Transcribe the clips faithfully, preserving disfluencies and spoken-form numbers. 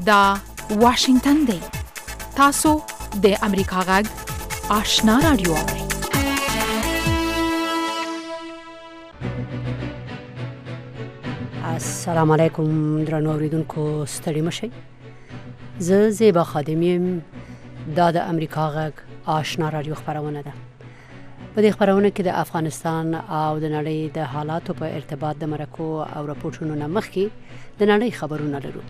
دا واشنگتن دی. تاسو د امریکا غږ آشنا رادیو اورئ. السلام علیکم درنو اوریدونکو، ستړي مشئ. زه زیبا خادم یم. دا د امریکا غږ آشنا رادیو خبرونه ده. په دې خبرونه کې د افغانستان او د نړۍ د حالاتو په ارتباط د مرکو او راپورټونو نه مخکې د نړۍ خبرونه لرو.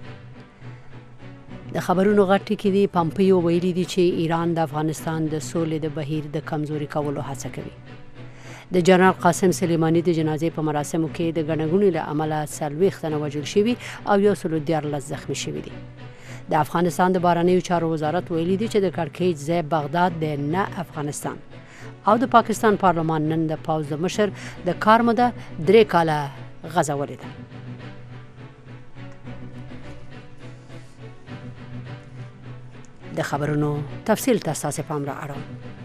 د خبرونو غټ کې دی پامپیو ویلي دی چې ایران د افغانستان د سولې د بهیر د کمزوري کولو هڅه کوي. د جنرال قاسم سلیمانی د جنازې په مراسمو کې د ګڼګونې له امله څلوېښت تنه وژل شوي او یو سل او دیارلس زخمي شوي دي. د افغانستان د بهرنیو چارو وزارت ویلي دی چې د کړکېچ ځای بغداد دی، نه افغانستان. او د پاکستان پارلمان نن د پوځ د مشر د کار موده درې کاله غځولې ده. د خبرونو تفصیل ته ستاسو پام را اړوم.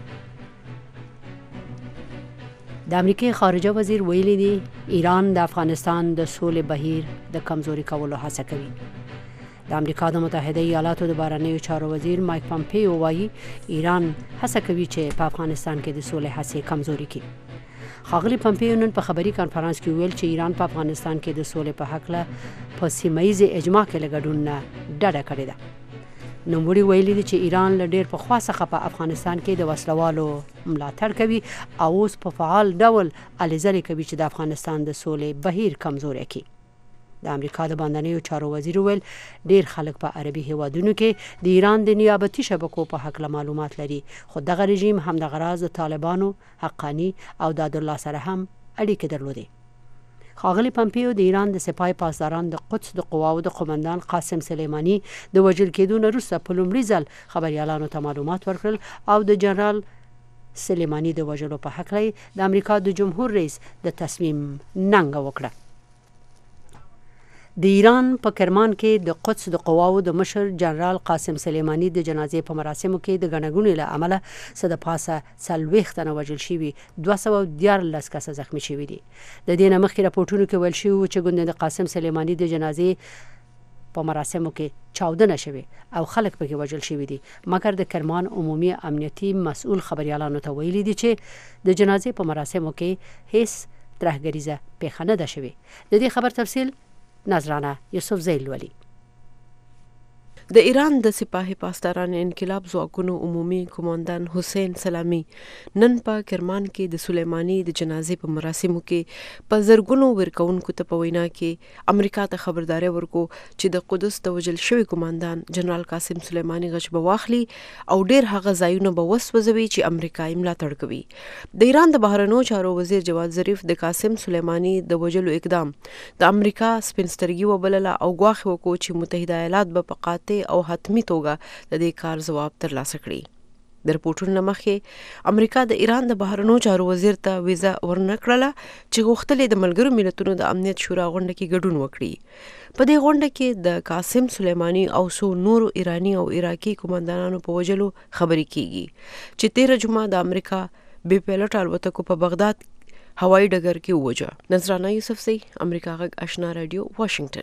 د امریکای خارجه وزیر ویلي دی ایران د افغانستان د سولې بهیر د کمزوري کولو هڅه کوي. د امریکا د متحده ایالاتو د بهرنیو چارو وزیر مایک پامپیو وایي ایران هڅه کوي چې په افغانستان کې د سولې هڅې کمزوري کړي. ښاغلي پامپیو نن په خبري کانفرنس کې ویل چې ایران په افغانستان کې د سولې په هکله په سیمه ییز اجماع کې له ګډون نه ډډه کړې ده. نوموړي ویلي دي چې ایران له ډېر پخوا څخه په افغانستان کې د وسلوالو ملاتړ کوي او اوس په فعال ډول هلې ځلې کوي چې د افغانستان د سولې بهیر کمزوری کړي. د امریکا د بهرنیو چارو وزیر ویل ډېر خلک په عربي هیوادونو کې د ایران د نیابتي شبکو په هکله معلومات لري، خو دغه رژیم همدغه راز د طالبانو، حقاني او دادالله سره هم اړیکې درلودې. ښاغلي پامپیو د ایران د سپاه پاسداران د قدس د قواو د قومندان قاسم سلیمانی د وژل کېدو نه وروسته په لومړي ځل خبریالانو ته معلومات ورکړل او د جنرال سلیمانی د وژلو په هکله د امریکا د جمهور رئیس د تصمیم ننګه وکړه. د ایران په کرمان کې د قدس د قواو د مشر جنرال قاسم سلیمانی د جنازې په مراسمو کې د ګڼګونې له امله څه د پاسه څلوېښت تنه وژل شوي، دوه سوه دیارلس کسه زخمي شوي دي. د دې نه مخکې راپورټونو کې ویل شوي چې ګوندې د قاسم سلیمانی د جنازې په مراسمو کې چاودنه شوې او خلک پکې وژل شوي دي، مګر د کرمان عمومي امنیتي مسؤل خبریالانو ته ویلي دي چې د جنازې په مراسمو کې هیڅ ترهګریزه پیښه نه ده شوې. د دې خبر تفصیل نظرانه یوسف زیل ولی. د ایران د سپاه پاسداران انقلاب ځواکونو عمومي قومندان حسین سلامی نن په کرمان کې د سلیمانی د جنازې په مراسمو کې په زرګونو ورکوونکو ته په وینا کې امریکا ته خبرداري ورکو چې د قدس د وژل شوي قومندان جنرال قاسم سلیمانی غچ به واخلي او ډیر هغه ځایونه به وسوځوي چې امریکا یې ملاتړ کوي. د ایران د بهرنیو چارو وزیر جواد ظریف د قاسم سلیمانی د وژلو اقدام د امریکا سپینسترګي وبلله او ګواښ وکړو چې متحده ایالات به په قاطع او حتمی توګه د دې کار ځواب ترلاسه کړي. د رپورټونو مخکې امریکا د ایران د بهرنیو چارو وزیر ته ویزه ورنکړله چې غوښتل د ملګرو ملتونو د امنیت شورا غونډه کې ګډون وکړي. په دې غونډه کې د قاسم سلیمانی او څو نورو ایرانی او عراقي قومندانانو په وژلو خبرې کیږي چې تیره جمعه د امریکا بې پیلوټ الوتکو په بغداد هوایي ډګر کې ووژه. نظرانه یوسفزی، امریکا غږ آشنا رادیو، واشنگټن.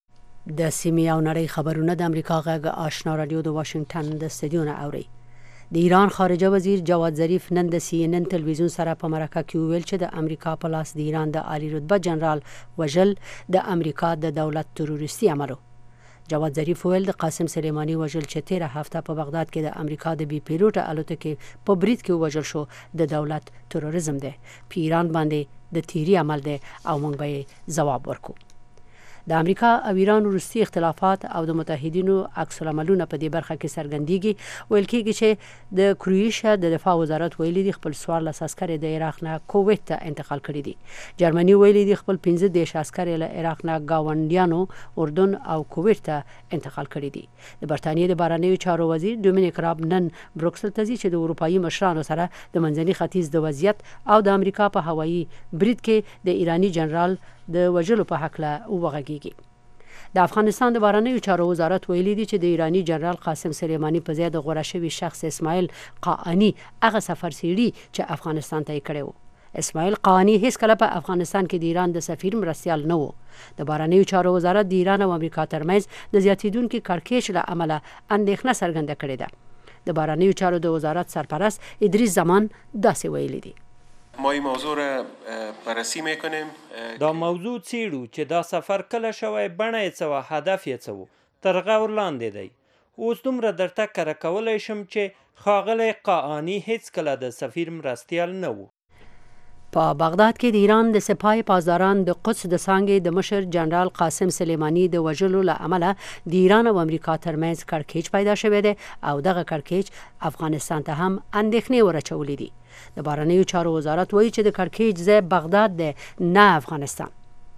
د سیمې او نړۍ خبرونه د امریکا غږ آشنا رادیو د واشنگټن د استدیو نه اوري. د ایران خارجه وزیر جواد ظریف نن د سی ان ان تلویزیون سره په مرکه کې ویل چې د امریکا په لاس د ایران د عالی رتبه جنرال وژل د امریکا د دولت تروریستي عملو. جواد ظریف ویل د قاسم سلیمانی وژل چې تیره هفته په بغداد کې د امریکا د بي پیلوټ الوتکې په برید کې وژل شو د دولت تروریزم دی. په ایران باندې د تیری عمل دی او موږ به ځواب ورکو. د امریکا او ایران وروستي اختلافات او د متحدینو عکس العملونه په دې برخه کې څرګندېږي. ویل کېږي چې د کروشیا د دفاع وزارت ویلي دي خپل څوارلس عسکر د عراق نه کویت ته انتقال کړي دي. جرمني ویلي دي خپل پنځه دېرش عسکر له عراق نه ګاونډیانو اردن او کویت ته انتقال کړي دي. د برتانیې د بهرنیو چارو وزیر ډومینیک راب نن بروکسل ته ځي چې د اروپایي مشرانو سره د منځني ختیځ د وضعیت او د امریکا په هوایي برید کې د ایرانی جنرال د وژلو په هکله وغږیږي. د افغانستان د بهرنیو چارو وزارت ویلي دی چې د ایرانی جنرال قاسم سلیمانی په ځای د غوره شوي شخص اسماعیل قاانی هغه سفر سیړي چې افغانستان ته یې کړی و. اسماعیل قانی هیڅ کله په افغانستان کې د ایران د سفیر مرستیال نه و. د بهرنیو چارو وزارت د ایران او امریکا ترمنځ د زیاتیدونکي کړکېچ له امله اندېښنه څرګنده کړې ده. د بهرنیو چارو د وزارت سرپرست ادریس زمان داسې ویلي دي: ما این موضوع را بررسی میکنیم. دا موضوع څیړو چې دا سفر کله شوی، بڼه یې څه وه، هدف یې څه و. تر غور لاندې دی. اوس دومره درته کره کولی شم چې ښاغلی قاعاني هیڅکله د سفیر مرستیال نه و. په بغداد کې د ایران د سپاه پاسداران د قدس د څانګې د مشر جنرال قاسم سلیمانی د وژلو له امله د ایران او امریکا ترمنځ کړکېچ پیدا شوی دی او دغه کړکېچ افغانستان ته هم اندېښنې ورچولې دي. د بهرنیو چارو وزارت وایي چې د کړکېچ ځای بغداد دی، نه افغانستان.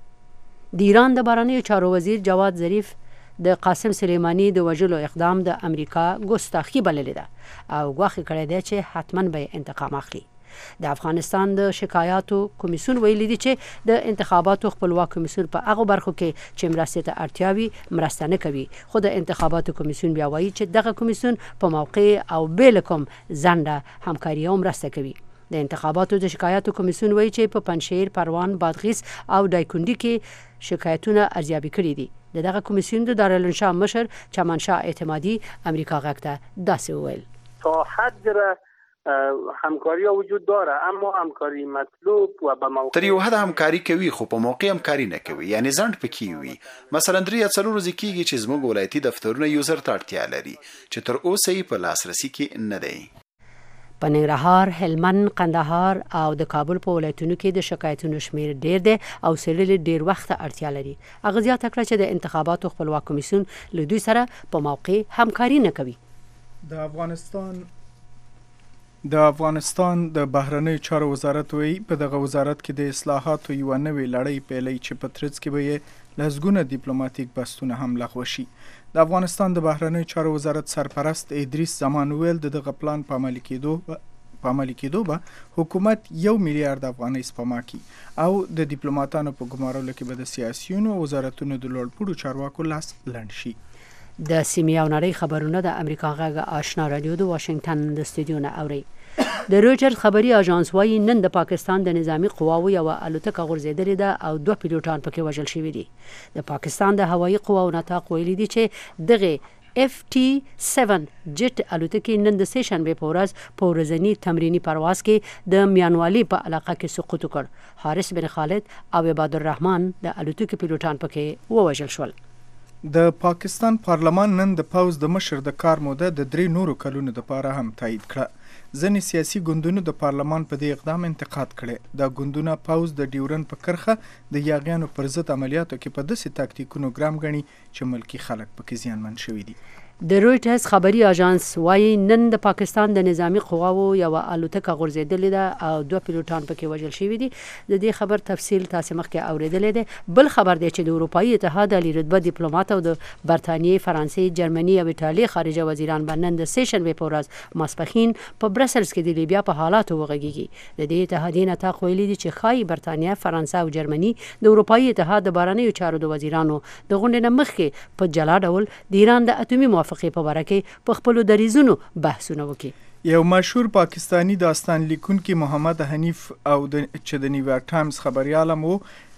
د ایران د بهرنیو چارو وزیر جواد ظریف د قاسم سلیمانی د وژلو اقدام د امریکا ګستاخي بللې ده او ګواښ کړی دی چې حتما به انتقام اخلي. د افغانستان د شکایاتو کمیسیون ویلي دی چې د انتخاباتو خپلواک کمیسیون په هغو برخو کې چې مرستې ته اړتیا وي مرسته نه کوي، خو د انتخاباتو کمیسیون بیا وایي چې دغه کمیسیون په موقع او بې له کوم ځنډه همکاري او مرسته کوي. د انتخاباتو د شکایاتو کمیسیون وایي چې په پنجشیر، پروان، بادغیس او دایکنډي کې شکایتونه ارزیابي کړي دي. د دغه کمیسیون د دارالانشا مشر چمنشاه اعتمادي امریکا غږ ته داسې وویل: تا حد همکاری ها وجود داره، اما همکاری مطلوب و به موقع تر یو حد همکاری کوي خو په موقع همکاری نه کوي، یعنی ځنډ پکې وي. مثلا درې یا څلور ورځې کېږي چې زموږ ولایتي دفترونه یوزر ته اړتیا لري چې تر اوسه یې په لاسرسي کې نه دی. په ننګرهار، هلمند، قندهار او د کابل په ولایتونو کې د شکایتونو شمیر ډیر دی او څېړلې ډیر وخت اړتیا لري. هغه زیاته کړه چې د انتخاباتو خپلواک کمیسیون له دوی سره په موقع همکاري نه کوي. د افغانستان د افغانستان د بهرنیو چارو وزارت وایي په دغه وزارت کې د اصلاحاتو یوه نوې لړۍ پیلوي چې په ترڅ کې به یې لسګونه ډیپلوماټیک بحثونه هم لغوه شي. د افغانستان د بهرنیو چارو وزارت سرپرست ادریس زمان ویل د دغه پلان په عملي کېدو په عملي کېدو به حکومت یو میلیارډ افغانۍ سپما کړي او د ډیپلوماټانو په ګمارلو کې به د سیاسیونو او وزارتونو د لوړپوړو چارواکو لاس لنډ شي. د سیمې او نړۍ خبرونه د امریکا غږ آشنا رادیو د واشنگټن د استودیو نه اوري. د رویټرز خبري اژانس وايي نن د پاکستان د نظامی قواو یو الوتکه غورځېدلې ده او دوه پیلوټان پکې وژل شوي دي. د پاکستان د هوایي قواو نطاق ویلي دي چې دغه اف ټي سیون جټ الوتکې نن د سه شنبې په ورځ په ورځني تمرینی پرواز کې د میانوالي په علاقه کې سقوط وکړ. حارث بن خالد او عباد الرحمن د الوتکې پیلوټان پکې ووژل شول. د پاکستان پارلمان نن د پوز د مشر د کار موده د درې نورو کلونو لپاره هم تایید کړه. ځینې سیاسي ګوندونو د پارلمان په دې اقدام انتقاد کړی. دا ګوندونه پوز د ډیورن په کرخه د یاغیانو پر ضد عملیاتو کې په داسې تاکتیکونو ګرام ګڼي چې ملکی خلک پکې زیانمن شوي دي. د رویټرز خبري اژانس وايي نن د پاکستان د نظامی قواو یو الوتکه غورځېدلې ده او دوه پیلوټان پکې وژل شوي دي. د دې خبر تفصیل تاسو مخکې اوریدلې ده. بل خبر دی چې د اروپאי اتحاد عالی رتبه ډیپلوماټ او د برتانیې، فرانسې، جرمني او ایټالیا خارجه وزیران باندې د سه شنبې په ورځ ماسپښین په برسلز کې د لیبیا په حالاتو وغږیږي. د دې اتحادیې نطاق ویلي دي چې ښایي برتانیه، فرانسه او جرمني د اروپאי اتحاد د بهرنیو چارو د وزیرانو د غونډې نه مخکې په جلا ډول د ایران د اتومي موافقې په باره کې په خپلو دریځونو بحثونه وکړي. یو مشهور پاکستانی داستان لیکونکي محمد حنیف او د چې د نیویارک ټایمز خبریال هم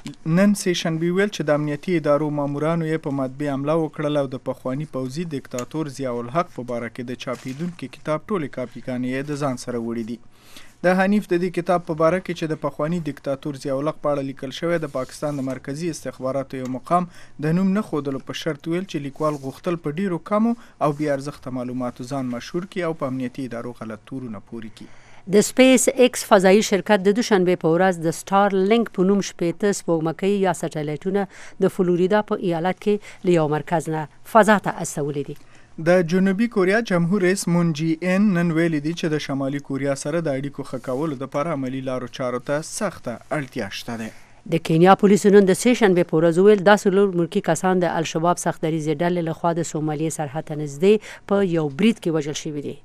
نن سه شنبې ویل چې د امنیتي ادارو مامورانو یې په مطبعې حمله وکړله او د پخواني پوځي دیکتاتور ضیاء الحق په باره کې د چاپیدونکي کتاب ټولې کاپیګانې یې د ځان سره وړي دي. د حنیف د دې کتاب په باره کې چې د پخواني دیکتاتور ضیاء الحق په اړه لیکل شوی د پاکستان د مرکزی استخباراتو یو مقام د نوم نه ښودلو په شرط ویل چې لیکوال غوښتل په ډیرو کمو او بې ارزښته معلوماتو ځان مشهور کړي او په امنیتي ادارو غلط تورونه پورې کړي. د سپیس ایکس فضایي شرکت د دوشنبې په ورځ د سټار لینک په نوم شپېته سپوږمکۍ یا سټلایټونه د فلوریدا په ایالت کې له یو مرکز نه فضا ته استولي دي. د جنوبي کوریا جمهور رئیس مون جی ان نن ویلي دي چې د شمالي کوریا سره د اړیکو ښه کولو لپاره عملي لارو چارو ته سخته اړتیا شته ده. د کینیا پولیسو نن د سه شنبې په ورځ ویل دا څلور ملکي کسان د الشباب سختدریزې ډلې لخوا د سومالي سرحد ته نږدې په یو برید کې وژل شوي دي.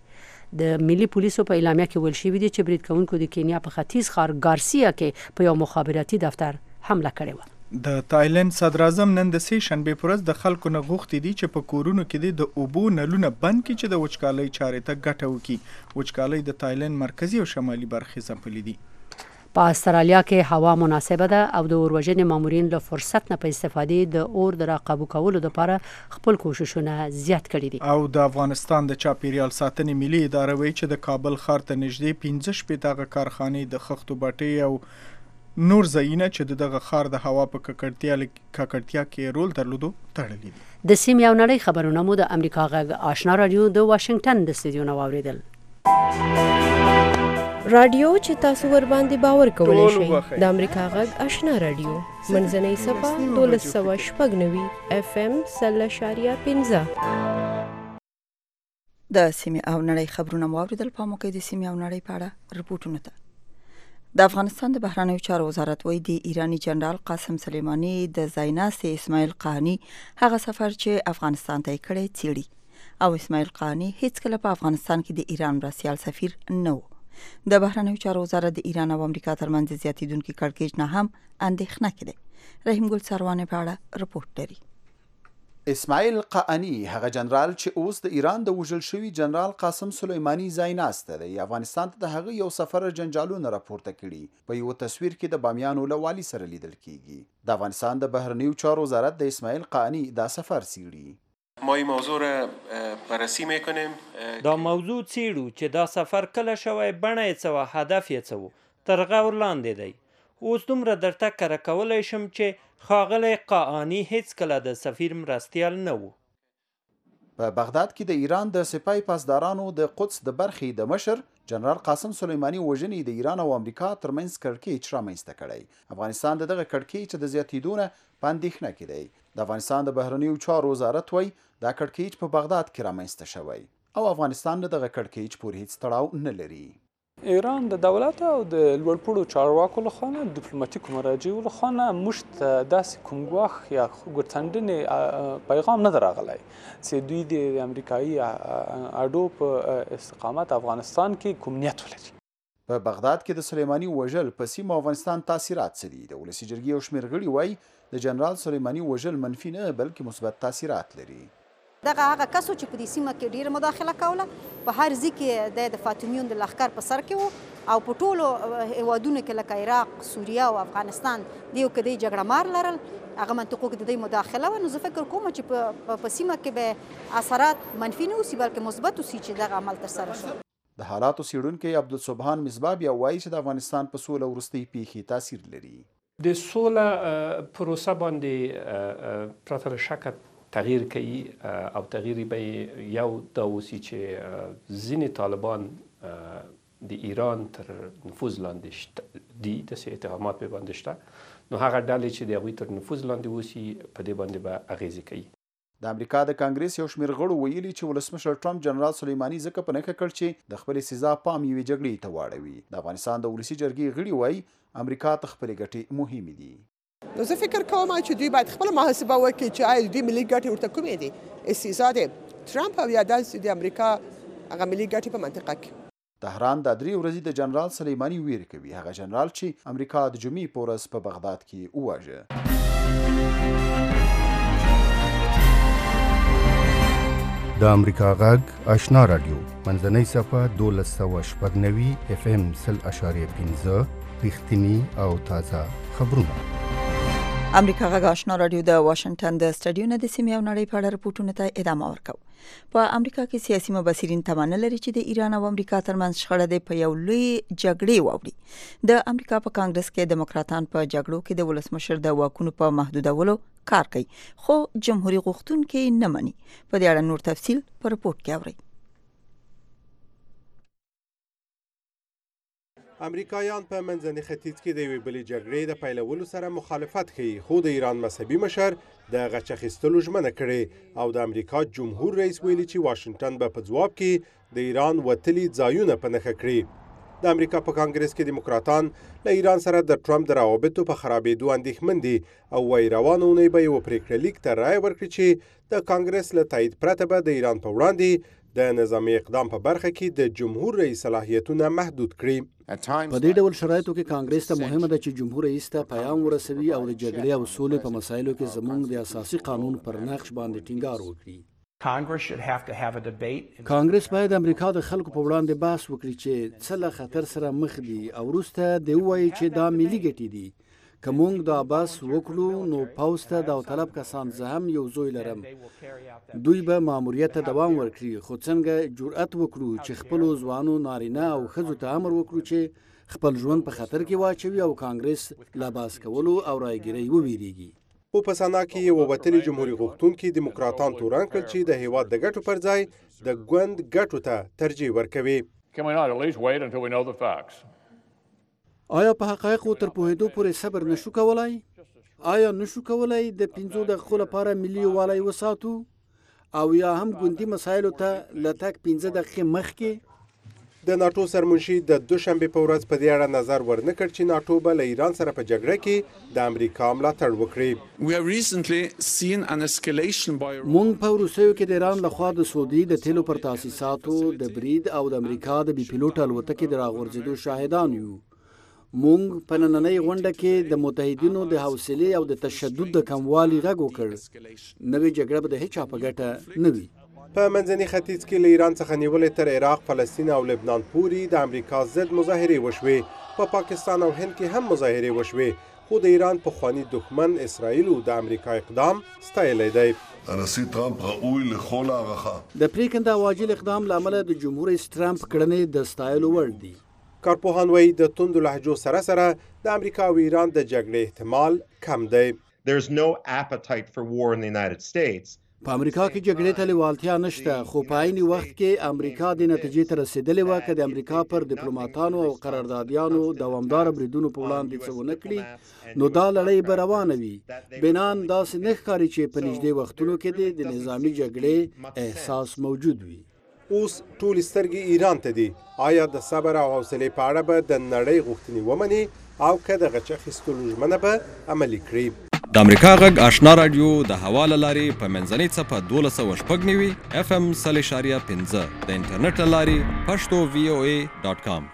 د ملي پولیسو په اعلامیه کې ویل شوي دي چې برید کوونکو د کینیا په ختیځ ښار ګارسیا کې په یو مخابراتي دفتر حمله کړې وه. د تایلند صدر اعظم نن د سه شنبې په ورځ د خلکو نه غوښتي دي چې په کورونو کې د اوبو نلونه بند کړي چې د وچکالۍ چارې ته ګټه وکړي. وچکالۍ د تایلند مرکزي او شمالي برخې ځپلې دي. په استرالیا کې هوا مناسبه ده او د اوروژنې مامورین له فرصت نه په استفادې د اور د راقابو کولو لپاره خپل کوششونه زیات کړي دي. او د افغانستان د چاپیریال ساتنې ملي اداره وایي چې د کابل ښار ته نږدې پنځه شپېته کارخانې د خښتو بټۍ او نور ځایونه چې دغه ښار د هوا په ککړتیا کې رول درلودو تړلي دي. د سیمې او نړۍ خبرونه مو د امریکا غږ آشنا رادیو د واشنگټن د استودیو نه واوریدل. رادیو چې تاسو ور باندې باور کولی شئ د امریکا غږ آشنا رادیو منځنۍ صفه دولس سوه شپږ نوي اف ام سل اشاریه پنځه. د سیمې او نړۍ خبرونه مو واوریدل. په موقع د سیمې او نړۍ په اړه رپورټونه ته د افغانستان د بهرنیو چارو وزارت وایي د ایرانی جنرال قاسم سلیمانی د ځایناستې اسماعیل قانی هغه سفر چې افغانستان ته یې کړی څیړي او اسماعیل قانی هیڅکله په افغانستان کې د ایران مرستیال سفیر نه و. د بهرنیو چارو وزارت د ایران او امریکا ترمنځ زیاتېدونکي کړکېچ نه هم اندېښنه کړې. رحیم ګل سروانې په اړه رپورټ لري. اسماعیل قانی هغه جنرال چې اوس د ایران د وژل شوي جنرال قاسم سلیمانی ځایناسته دی افغانستان ته د هغه یو سفر جنجالونه راپورته کړي. په یو تصویر کې د بامیانو له والي سره لیدل کیږي. د افغانستان د بهرنیو چارو وزارت د اسماعیل قانی دا سفر څیړي. ما این موضوع را بررسی میکنیم. دا موضوع څیړو چې دا سفر کله شوی بڼه یې څه وه هدف یې څه و تر غور لاندې دی. اوس دومره درته کره کولی شم چې ښاغلی قانی هیڅکله د سفیر مرستیال نه و. په بغداد کې د ایران د سپای پاسدارانو د قدس د برخې د مشر جنرال قاسم سلیمانی وژنې د ایران او امریکا ترمنځ کړکېچ رامنځته کړی. افغانستان د دغه کړکېچ د زیاتېدو نه په اندېښنه کې دی. د افغانستان د بهرنیو چارو وزارت وایي دا کړکېچ په بغداد کې رامنځته شوی او افغانستان له دغه کړکېچ پورې هیڅ تړاو نه لري. ایران د دولت او د لوړپوړو چارواکو له خوا نه ډیپلوماتیکو مراجعو له خوا نه موږ ته داسې کوم ګواښ یا ګوتڅنډنې پیغام نه دی راغلی چې دوی د امریکایي اډو په استقامت افغانستان کې کوم نیت ولري. په بغداد کې د سلیمانی وژل په سیمه افغانستان تاثیرات څه دي؟ د ولسي جرګې یو شمېر غړي وایي د جنرال سلیمانی وژل منفي نه بلکې مثبت تاثیرات لري. دغه هغه کسو چې په دې سیمه کې ډیره مداخله کوله په هر ځای کې د فاطمیون د لښکر په سر کې وو او په ټولو هیوادونو کې لکه عراق، سوریه او افغانستان د یو کدی جګړه مار لرل هغه منطقو کې د دې مداخله و. نو زه فکر کوم چې په سیمه کې به اثرات منفي نه اوسي بلکې مثبت اوسي چې دغه عمل ترسره شو. د حالاتو څیړونکی عبدالسبحان مصباح بیا وایي چې د افغانستان په سوله وروستۍ پیښې تاثیر لري. د سوله پروسه باندې پرته له شکه تغییر کوي او تغییر به یو دا اوسي چې ځینې طالبان د ایران تر نفوذ لاندې دي داسې اتهامات په باندې شته نو هغه ډلې چې د هغوی تر نفوذ لاندې اوسي په دې باندې به اغیزې کوي. د امریکا د کانګریس یو شمېر غړو ویلي چې ولسمشر ټرمپ جنرال سلیمانی ځکه په نښه کړ چې د خپلې سزا پام یوې جګړې ته واړوي. د افغانستان د ولسي جرګې غړي وایي امریکا ته خپلې ګټې مهمې دي. نو زه فکر کوم چې دوی باید خپل محاسبه وکړي چې آیا دوی ملي ګټې ورته کومې دي استهزا د ټرمپ او یا داسې د امریکا هغه ملي ګټې په منطقه کې. طهران دا درې ورځې د جنرال سلیمانی ویرې کوي هغه جنرال چې امریکا د جمعې په ورځ په بغداد کې وواژه. د امریکا غږ آشنا رادیو منځنۍ صفه دولس سوه شپږ نوي اف ام سل اشاریه پنځه رښتیني او تازه خبرونه. امریکا غږ آشنا رادیو د واشنگټن د سټډیو نه د سیمې او نړۍ په اړه رپورټونو ته ادامه ورکوو. په امریکا کې سیاسي مبصرین تمه لري چې د ایران او امریکا ترمنځ شخړه د په یو لوی جګړې واوړي. د امریکا په کانګرس کې دیموکراتان په جګړو کې د ولسمشر د واکونو په محدودولو کار کوي خو جمهوریت غوښتونکي نه مني. په دې اړه نور تفصیل په رپورټ کې اورئ. امریکایان په منځني ختیځ کې د یوې بلې جګړې د پیلولو سره مخالفت کوي خو د ایران مذهبي مشر د غچ اخیستلو ژمنه کړې او د امریکا جمهور رئیس ویلي چې واشنگټن به په ځواب کې د ایران وتلي ځایونه په نښه کړي. د امریکا په کانګرس کې دیموکراتان له ایران سره د ټرمپ د روابطو په خرابېدو اندېښمن دي او وايي روانه اونۍ به یو پرېکړه لیک ته رایه ورکړي چې د کانګرس له تایید پرته به د ایران په وړاندې د نظامي اقدام په برخه کې د جمهور رئیس صلاحیتونه محدود کړي. په دې ډول شرایطو کې کانګرس ته مهمه ده چې جمهور رئیس ته پیغام ورسوي او د جګړې او سولې په مسایلو کې زموږ د اساسي قانون پر نقش باندې ټینګار وکړي. کانګرس باید د امریکا د خلکو په وړاندې بحث وکړي چې څه له خطر سره مخ دي او وروسته د وایي چې دا ملي ګټې دي. که موږ دا بحث وکړو نو پوځ ته داوطلب کسان زه هم یو زوی لرم، دوی به ماموریت ته دوام ورکړي، خو څنګه جرأت وکړو چې خپلو ځوانو نارینه او ښځو ته امر وکړو چې خپل ژوند په خطر کې واچوي او کانګرس له بحث کولو او رایګیرۍ وویریږي. خو په سنا کې یو وطني جمهوریت غوښتونکي دیموکراتان تورن کړ چې د هیواد د ګټو پر ځای د ګوند ګټو ته ترجیح ورکوي. آیا په حقایقو تر پوهېدو پورې صبر نشو کولای؟ آیا نشو کولای د پنځو دقیقو لپاره ملي یووالی وساتو او یا هم ګوندي مسایلو ته له تګ پنځه دقیقې مخکې؟ د ناټو سرمنشي د دوشنبې په ورځ په دې اړه نظر ورنه کړ چې ناټو به له ایران سره په جګړه کې د امریکا ملاتړ وکړي. موږ په وروستیو کې د ایران لخوا د سعودي د تیلو پر تاسیساتو د برید او د امریکا د بي پیلوټ الوتکې د راغورځېدو شاهدان یو. موږ په نننۍ غونډه کې د متحدینو د حوصلې او د تشدد د کموالي غږ وکړ. نوې جګړه به د هیچا په ګټه نه وي. په منځني ختیځ کې له ایران څخه نیولې تر عراق، فلسطین او لبنان پورې د امریکا ضد مظاهرې وشوې. په پاکستان او هند کې هم مظاهرې وشوې، خو د ایران پخواني دښمن اسرائیل د امریکا اقدام ستایلی دی. הנשיא טראמפ ראוי לכל הערכה. د پریکنده واجل اقدام لامل د جمهور رئیس ټرمپ کړنې د ستایلو وړ دي. کارپوهان وایي د توندو لهجو سره سره د امریکا او ایران د جګړې احتمال کم دی. There's no appetite for war in the United States. په امریکا کې جګړې ته لیوالتیا نشته، خو په عین وخت کې امریکا د نتیجې ته رسیدلې وه که د امریکا پر ډیپلوماټانو او قراردادیانو دوامداره بریدونو په وړاندې څه ونه کړي نو دا لړۍ به روانه وي. بنان داسې نه ښکاري چې په نږدې وختونو کې د نظامي جګړې احساس موجود وي. اوس ټول سترګې ایران ته دي. آیا د صبر او حوصلې په اړه به د نړۍ غوښتنې ومني او که د غچ اخیستلو ژمنه به عملي کړي؟ د امریکا غږ آشنا رادیو د هوا له لارې په منځنۍ څپه دولس سوه شپږ نوي اف ام سل اشاریه پنځه د انټرنیټ له لارې پښتو وی او ای ډاټ کام.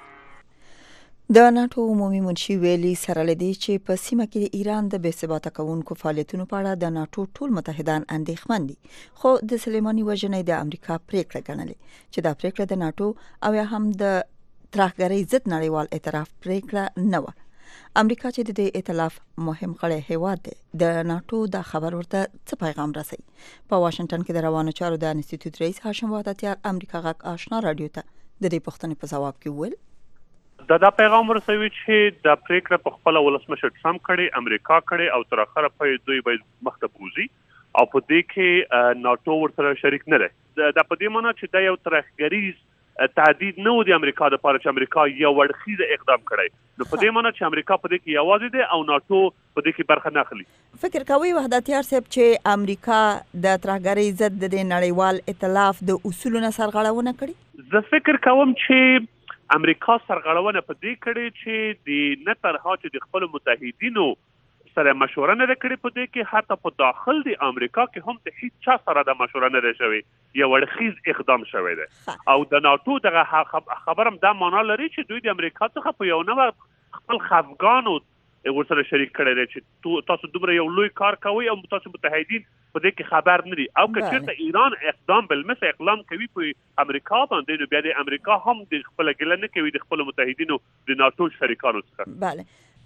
د ناټو عمومي منشي ویلي سره لدی چې په سیمه کې د ایران د بې ثباته کوونکو فعالیتونو په اړه د ناټو ټول متحدان اندېښمن دي، خو د سلیماني وژنې د امریکا پریکړه ګڼلې چې دا پریکړه د ناټو او یا هم د ترهګرۍ ضد نړیوال اعتراف پریکړه نه وه. امریکا چې د دې ائتلاف مهم غړی هیواد دی، د ناټو دا خبر ورته څه پیغام رسوي؟ په واشنگټن کې د روانو چارو د انسټیټیوټ رئیس هاشم وحدتیار امریکا غږ آشنا رادیو ته د دې پوښتنې په ځواب کې وویل دا دا پیغام ورسوي چې د پریکړه په خپل ولسمشر ټرمپ کړي، امریکا کړي او تر اخره په دوی باید مخته بوزي او په دې کې ناټو ورسره شریک نه دی. دا په دې معنی چې دا یو ترهګریز تهدید نه و د امریکا لپاره چې امریکا یو وړخیزه اقدام کړی، نو په دې معنی چې امریکا په دې کې یوازې دی او ناټو په دې کې برخه نه اخلي. فکر کوي وحدتیار صاحب چې امریکا د ترهګرۍ ضد د نړیوال ائتلاف د اصولو نه سرغړونه کړي؟ زه فکر کوم چې امریکا سرغړونه په دې کړي چې د نه ترها چې د خپل متحدینو سره مشوره نه کړي، په دې کې حتی په داخل د امریکا کې هم د هیڅ چا سره د مشوره نه شوی، یو وړخیز اقدام شوی دی. او د ناټو دغه خبرم دا معنا لري چې دوی د امریکا څخه په یو نوع خپل خفګانو ورسره شریک کړی دی چې تاسو دومره یو لوی کار کوئ او تاسو متحدین په دې کې خبر نه دي. او که چېرته ایران اقدام بالمثل اقدام کوي په امریکا باندې، نو بیا د امریکا هم د خپله ګیله نه کوي د خپلو متحدینو د ناټو شریکانو څخه. بله،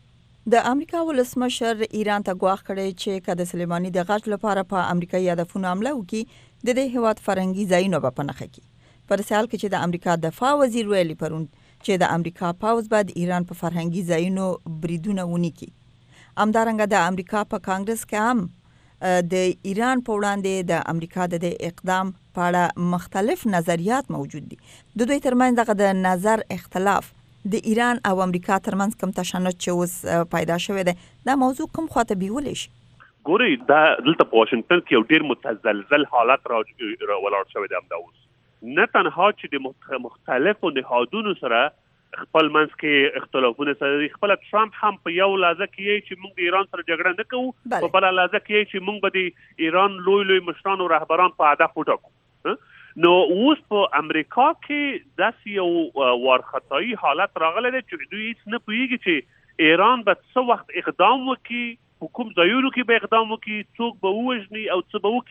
د امریکا ولسمشر ایران ته ګواښ کړی چې که د سلیماني د غچ لپاره په امریکایي هدفونو حمله وکړي، د دې هیواد فرهنګي ځایونه به په نښه کړي. په داسې حال کې چې د امریکا دفاع وزیر ویلي پرون چې د امریکا پوځ به د ایران په فرهنګي ځایونو بریدونه ونه کړي. همدارنګه د امریکا په کانګرس کې هم د ایران په وړاندې د امریکا د اقدام په اړه مختلف نظریات موجود دي. د دوی ترمنځ دغه د نظر اختلاف د ایران او امریکا ترمنځ کوم تشنج چې اوس پیدا شوی دی، دا موضوع کوم خواته بیولی شي؟ ګورئ، دا دلته په واشنګټن کې یو ډېر متزلزل حالت ولاړ شوی دی. همدا اوس نه تنها چې د مختلفو نهادونو سره خپل منځ کې اختلافونه سره، خپل ټرمپ هم په یو لحظه کې چې موږ د ایران سره جګړه نه کوو، په بله لحظه کې چې موږ به د ایران لوی لوی مشران او رهبران په هدف وټاکو. نو اوس په امریکا کې داسې یو وارخطایي حالت راغلی دی چې دوی هیڅ نه پوهېږي چې ایران به څه وخت اقدام وکړي، په کوم ځایونو کې به اقدام وکړي، څوک به ووژني او څه به وکړي.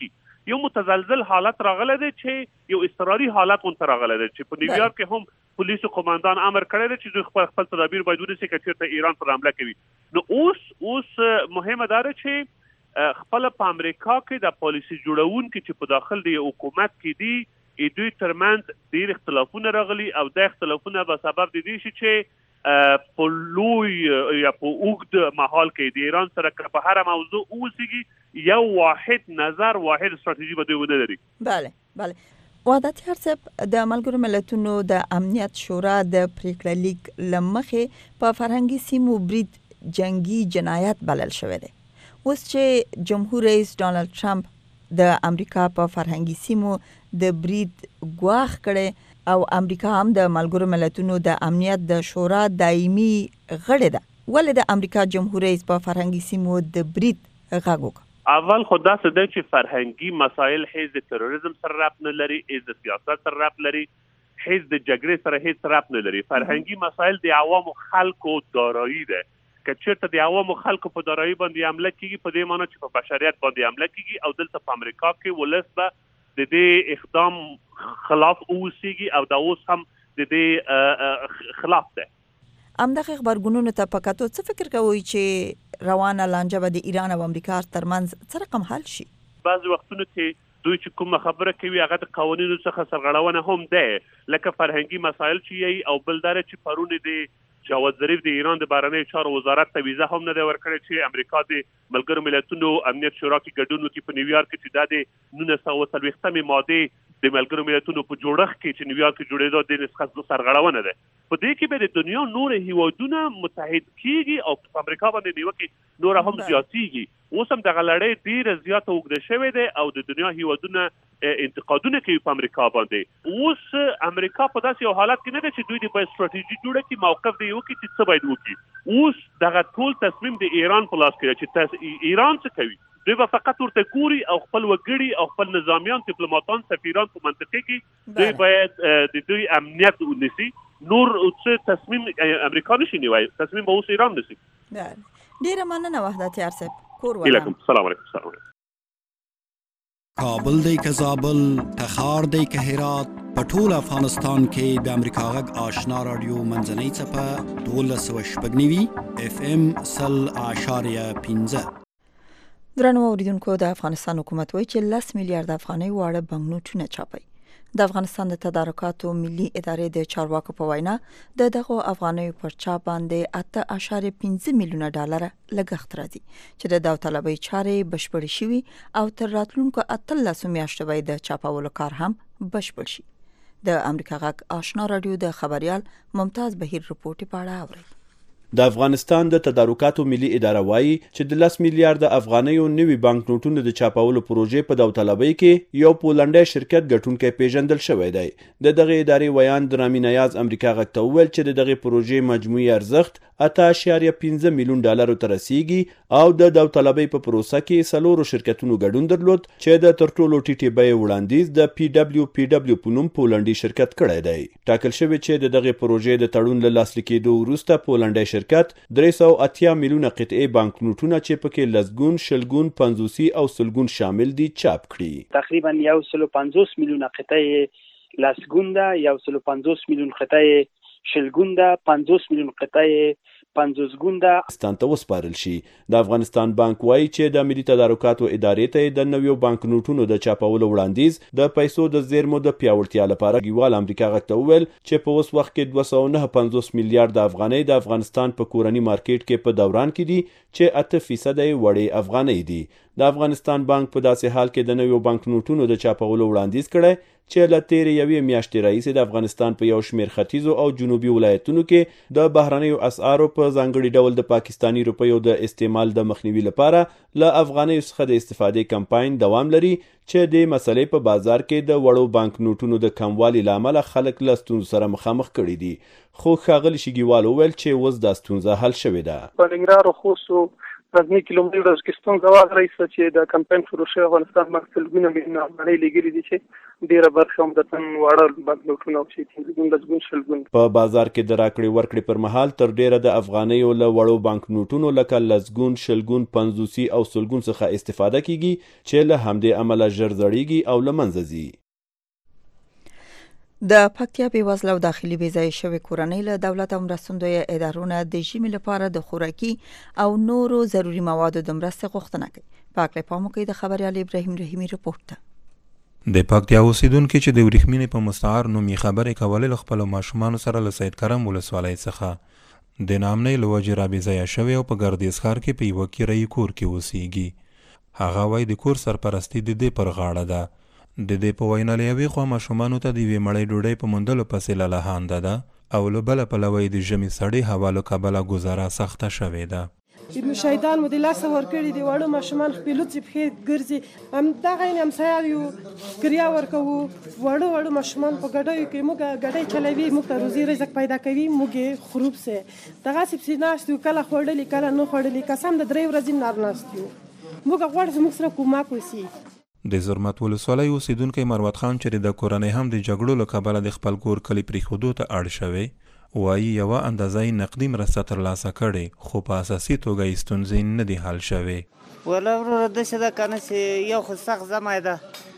یو متزلزل حالت راغلی دی چې یو اضطراري حالت غونته راغلی دی چې په نیویارک کې هم پولیسو قماندان امر کړی دی چې دوی خپل خپل تدابیر باید ونیسي که چېرته ایران پر حمله کوي. نو اوس اوس مهمه دا ده چې خپل په امریکا کې د پالیسي جوړونکي چې په داخل د حکومت کې دي دوی ترمنځ ډېر اختلافونه راغلي او دا اختلافونه به سبب د دې شي چې په لوی یا په اوږد مهال کې د ایران سره که په هره موضوع اوسیږي یو واحد نظر واحد استراتیژي به دوی ونه لري. بله بله وحدت هرڅب د ملګرو ملتونو د امنیت شورا د پریکړه لیک لمخې په فرهنګي سیمو برید جنگي جنایت بلل شوی دی. اوس چې جمهور رئیس ډانلډ ټرمپ د امریکا په فرهنګي سیمو د برید ګواښ کړي او امریکا هم د ملګرو ملتونو د امنیت د شورا دایمي غړې ده، ولې د امریکا جمهور رئیس په فرهنګي سیمو د برید غږ وکړ؟ اول خو داسې دی چې فرهنګي مسایل هیڅ د تروریزم سره ربط نه لري، هیڅ د سیاست سره ربط لري، هیڅ د جګړې سره هیڅ ربط نه لري. فرهنګي مسایل د عوامو خلکو دارایی ده. که چېرته د عوامو خلکو په دارایی باندې حمله کېږي په دې معنی چې په بشریت باندې حمله کېږي او دلته په امریکا کې ولس به د دې اقدام خلاف اوسیږي او دا اوس هم د دې خلاف ده. همدغه خبرګونونو ته په کتو څه فکر کوئ چې روانه لانجه به د ایران او امریکا ترمنځ څه رقم حل شي؟ بعضې وختونو کې دوی چې کومه خبره کوي هغه د قوانینو څخه سرغړونه هم ده، لکه فرهنګي مسایل چې یې او بل دا چې پرون د جواد ظریف د ایران د بهرنیو چارو وزارت ته ویزه هم نه دی ورکړې چې امریکا د ملګرو ملتونو امنیت شورا کې ګډون وکړي په نیویارک کې چې دا د نولس سوه څلوېښتمې مادې د ملګرو ملتونو په جوړښت کې چې نیویارک کې جوړېدو د نسخه سرغړونه ده. په دې کې به د دنیا نور هیوادونه متحد کیږي او په امریکا باندې نیوکه نور هم زیاتیږي. اوس هم دغه لړۍ ډېره زیاته اوږده شوې ده او د دنیا هیوادونه انتقادونه کوي په امریکا باندې. اوس امریکا په داسې یو حالت کې نه ده چې دوی د باید ستراتیژي جوړه کړي، موقف دی وکړي چې څه باید وکړي. اوس دغه ټول تصمیم د ایران په لاس کې ده چې ایران څه کوي. دوی به فقط ورته ګوري او خپل وګړي او خپل نظامیان، ډیپلوماتان، سفیران په منطقه کې دوی باید د دوی امنیت ونیسي. نور څه تصمیم امریکا نشي نیولی، تصمیم به اوس ایران نیسي. ډیره مننه وحدت یارصب. کور ولرم. سلام علیکم. سلام علیکم. کابل دی که زابل، تخار دی که هرات، په ټول افغانستان کې د امریکا غږ آشنا رادیو منځنۍ څپه دولس سوه شپږ نوي اف ام سل اعشاریه پنځه. درنو اوریدونکو، د افغانستان حکومت وایي چې لس میلیارد افغانۍ واړه بانکنوټونه چاپوي. د افغانستان د تدارکاتو ملي ادارې د چارواکو په وینا د دغو افغانیو پر چاپ باندې اته اعشاریه پنځه میلیونه ډالر لګښت راځي چې د داوطلبۍ چارې بشپړې شوي او تر راتلونکو اتلسو میاشتو به د چاپولو کار هم بشپړ شي. د امریکا غږ آشنا رادیو د خبريال ممتاز بهیر رپورټ په اړه اوري. د افغانستان د تدارکاتو ملي اداره وایي چې د لس میلیارډ افغانیو نوي بانک نوټونو د چاپولو پروژې په داوطلبۍ کې یو پولنډي شرکت ګټونکی پیژندل شوی دی. د دغه ادارې ویان درامي نیاز امریکا غږ ته وویل چې د دغه پروژې مجموعي ارزښت اته اعشاریه پنځه میلیون ډالرو ته رسیږي او د داوطلبۍ په پروسه کې څلورو شرکتونو ګډون درلود چې د تر ټولو ټیټې بیې وړاندیز د پی ډبلیو پی ډبلیو په نوم پولنډي شرکت کړی دی. ټاکل شوی چې د دغه پروژې د تړون له لاسلیک کېدو وروسته پولنډي شرکت درې سوه اتیا میلیونه قطعې بانک نوټونه چې پکې لسګون، شلګون، پنځوسي او سلګون شامل دي چاپ کړي. تقریبا یو سل و پنځوس میلیونه قطعې لسګون ده، یو سل و پنځوس میلیون قطعې شلګون ده، پنځوس میلیون قطعې پنځوس ګونده افغانستان ته وسپارل شي. د افغانستان بانک وایي چې د ملي تدارکاتو ادارې ته د نویو بانک نوټونو د چاپولو وړاندیز د پیسو د زیرمو د پیاوړتیا لپاره کیوال امریکا غږ ته وویل چې په اوس وخت کې دوه سوه نه پنځوس میلیارډ افغانۍ د افغانستان په کورني مارکیټ کې په دوران کې دي چې اته فیصد یې وړې افغانۍ دي. د افغانستان بانک په داسې حال کې د نویو بانک نوټونو د چاپولو وړاندیز کړی چې له تیرې یوې میاشتې راهیسې د افغانستان په یو شمېر ختیځو او جنوبي ولایتونو کې د بهرنیو اسعارو په ځانګړي ډول د پاکستاني روپیو د استعمال د مخنیوي لپاره له افغانیو څخه د استفادې کمپاین دوام لري چې د مسلې په بازار کې د وړو بانک نوټونو د کموالي له امله خلک له ستونزو سره مخامخ کړي دي. خو ښاغلي شګیوال وویل چې اوس دا ستونزه حل شوې ده. په ننګرهار او خوست لازمي کیلومتر ازبکستان زواج رئیس چې د کمپاین فروشه افغانستان مخسلګونه مینه باندې لګیلي دي چې ډیره برخه هم د تن وړل بنکټونه او چې تنظیم د ځګون شلګون په بازار کې د راکړې ورکړې پر مهال تر ډیره د افغانیو له وړو بانک نوټونو لکه لزګون شلګون پنځوسي او سلګون څخه استفاده کیږي چې له همدې عمله ژر زړیږي او له منځه ځي. د پکتیا بېوزله او داخلي بېځایه شوې کورنۍ له دولت او مرستندویه ادارو نه د ژمي لپاره د خوراکي او نورو ضروري موادو د مرستې غوښتنه کوي. په هکله پام وکړئ د خبریال ابراهیم رحیمي رپورټ ته. د پکتیا اوسیدونکو چې د ورېښمینې په مستعار نوم یې خبرې کولې له خپلو ماشومانو سره له سید کرم ولسوالۍ څخه د ناامنۍ له وجې رابېځایه شوې او په ګردیز ښار کې په یوه کرایي کور کې اوسیږي. هغه وایي د کور سرپرستي د دې پر غاړه ده. د دې په وینا له یوې خوا ماشومانو ته د یوې مړۍ ډوډۍ په موندلو پسې لالهانده ده او له بله پلوه یې د ژمي سړې هوا له کبله ګزاره سخته شوې ده. شهیدان مو د لاسه ورکړي دي، واړه ماشومان خپې لوڅې پښې ګرځي، همدغه یې همسایه یو کریا ورکوو، واړه واړه ماشومان په ګډیو کې موږ ګډۍ چلوي، موږ ته روزي رزق پیدا کوي، موږ یې خروب سي دغسې پسې ناست یو، کله خوړلي کله نه خوړلي، قسم د درې ورځې نار ناست یو. موږ غواړو زموږ سره کومک وسي. د زرمت ولسوالۍ اوسیدونکی مروت خان چې د کورنۍ هم د جګړو له کبله د خپل کور کلي پرېښودو ته اړ شوی، وایي یوه اندازه یې نقدي مرسته ترلاسه کړې، خو په اساسي توګه یې ستونزې نه دي حل شوې. ولا وروره داسې ده که نه چې یو خو سخت ژمی ده،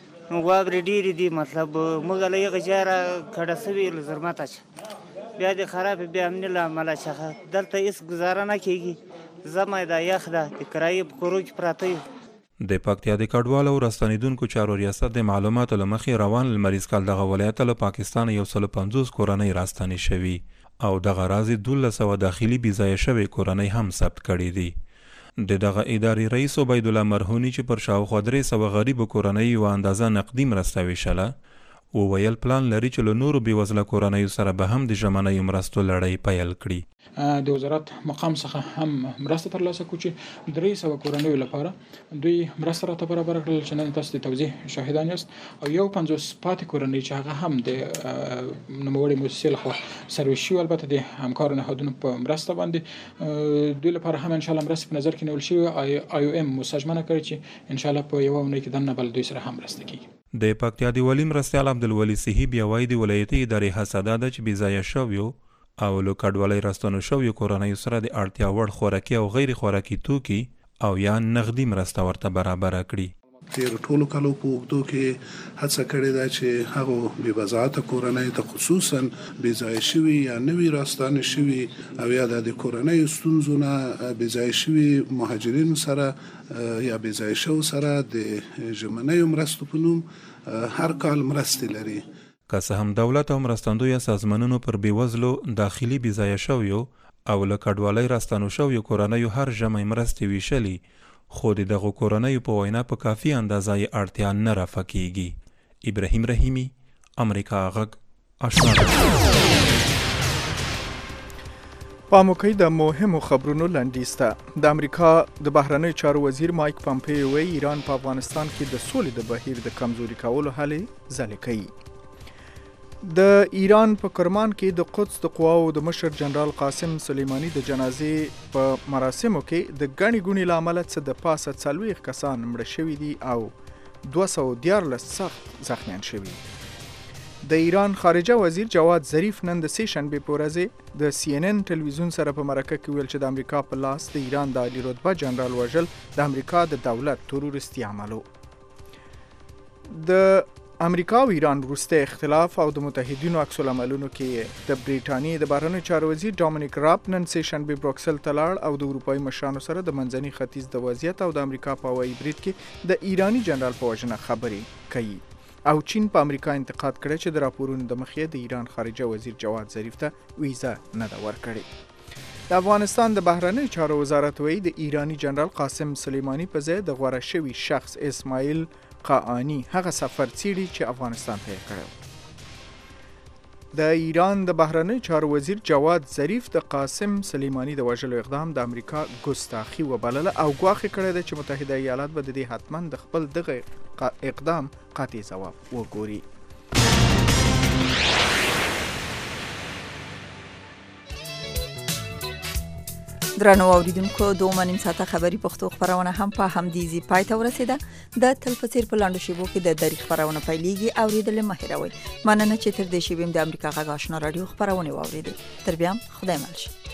واورې ډېرې دي، مطلب موږ له هغه ځایه را کډه سوي له زرمته چې بیا د خرابې بیا امني له امله چې دلته هېڅ ګزاره نه کېږي، ژمی ده، یخ ده، د کرایې په کورو کې پراته یو. د پکتیا د کډوالو او راستنېدونکو چارو ریاست د معلوماتو له مخې روان لمریز کال دغه ولایت له پاکستان یو سل پنځوس کورنۍ راستنې شوي او دغه راز یې دولس سوه داخلي بېځایه شوې کورنۍ هم ثبت کړي دي. د دغه ادارې رئیس عبیدالله مرهوني چې پر شاوخوا درې سوه غریبو کورنۍ یوه اندازه نقدي مرسته ویشله، وویل پلان لري چې له نورو بېوزله کورنیو سره به هم د ژمنیو مرستو لړۍ پیل کړي. د وزارت مقام څخه هم مرسته ترلاسه کړو چې درې سوه کورنیو لپاره دوی مرسته راته برابره کړل چې نن تاسو د توضیح شاهدان یاست، او یو پنځوس پاتې کورنۍ چې هغه هم د نوموړې مؤسسې لخوا سرویس شوي، البته د همکارو نهادونو په مرسته باندې دوی لپاره هم انشاءالله مرستې په نظر کې نیول شوي. آی او ام موسی ژمنه کړې چې انشاءالله په یوه اونۍ کې دننه بل دوی سره هم مرسته کیږي. د پکتیا د والي مرستیال عبدالولي صحیب یا وایي د ولایتي ادارې هڅه دا ده چې بېځایه شویو او له کډوالۍ راستنو شویو کورنیو سره د اړتیا وړ خوراکي او غیر خوراکي توکي او یا نغدي مرسته ورته برابره کړي. تیر ټولو کالو په اوږدو کې هڅه کړې ده چې هغو بېوضاحته کورنیو ته خصوصا بېځایه شوي یا نوي راستانه شوي او یا د کورنیو ستونزو نه بېځایه شوي مهاجرینو سره یا بېځایه شوو سره د ژمنیو مرستو په نوم هر کال مرستې لري. که څه هم دولت او مرستندویه سازمانونو پر بېوزلو داخلي بېځایه شویو او له کډوالۍ راستنو شویو کورنیو هر ژمی مرستې ویشلي، خو د دغو کورنیو په وینا په کافي اندازه یې اړتیا نه رفع کیږي. ابراهیم رحیمي، امریکا غږ، آشنا. پام وکړئ د مهمو خبرونو لنډیز ته. د امریکا د بهرنیو چارو وزیر مایک پامپیو وایي ایران په افغانستان کې د سولې د بهیر د کمزوري کولو هلې ځلې کوي. د ایران په کرمان کې د قدس د قواو د مشر جنرال قاسم سلیمانی د جنازې په مراسمو کې د ګڼې ګوڼې له امله څه د پاسه څلوېښت کسان مړه شوي دي او دوه سوه دیارلس سخت زخمیان شوي. د ایران خارجه وزیر جواد ظریف نن د سې شنبې په ورځ د سی ان ان ټلویزیون سره په مرکه کې ویل چې د امریکا په لاس د ایران د عالي رتبه جنرال وژل د امریکا د دولت تروریستي عمل و. د امریکا او ایران وروسته اختلاف او د متحدینو عکس العملونو کې د بریټانیې د بهرنیو چارو وزیر ډومینیک راب نن سې شنبې بروکسل ته لاړ او د اروپایي مشرانو سره د منځني ختیځ د وضعیت او د امریکا په هوایي برید کې د ایرانی جنرال په وژنه خبرې کوي. او چین په امریکا انتقاد کړی چې د راپورونو د مخې د ایران خارجه وزیر جواد ظریف ته ویزه نه ده ورکړې. د افغانستان د بهرنیو چارو وزارت وایي د ایرانی جنرال قاسم سلیمانی په ځای د غوره شوي شخص اسماعیل قاآنی هغه سفر څیړي چې افغانستان ته یې کړی. د ایران د بهرنیو چارو وزیر جواد ظریف د قاسم سلیمانی د وژلو اقدام د امریکا ګستاخي وبلله او ګواښ کړی دی چې متحده ایالات به د دې حتما د خپل دغه اقدام قاطع ځواب وګوري. درنو اوریدونکو دوه نیم ساعته خبری پښتو خبرونه هم په همدې ځای پای ته ورسېده. د تل په څیر په لاندو شیبو کې د دریغ خبرونه پیلېږي. اوریدل مه هېروئ. مننه چې تر دې شیبې د امریکا غږ آشنا رادیو خبرونه واوریدې. تر بیا خدای مل شي.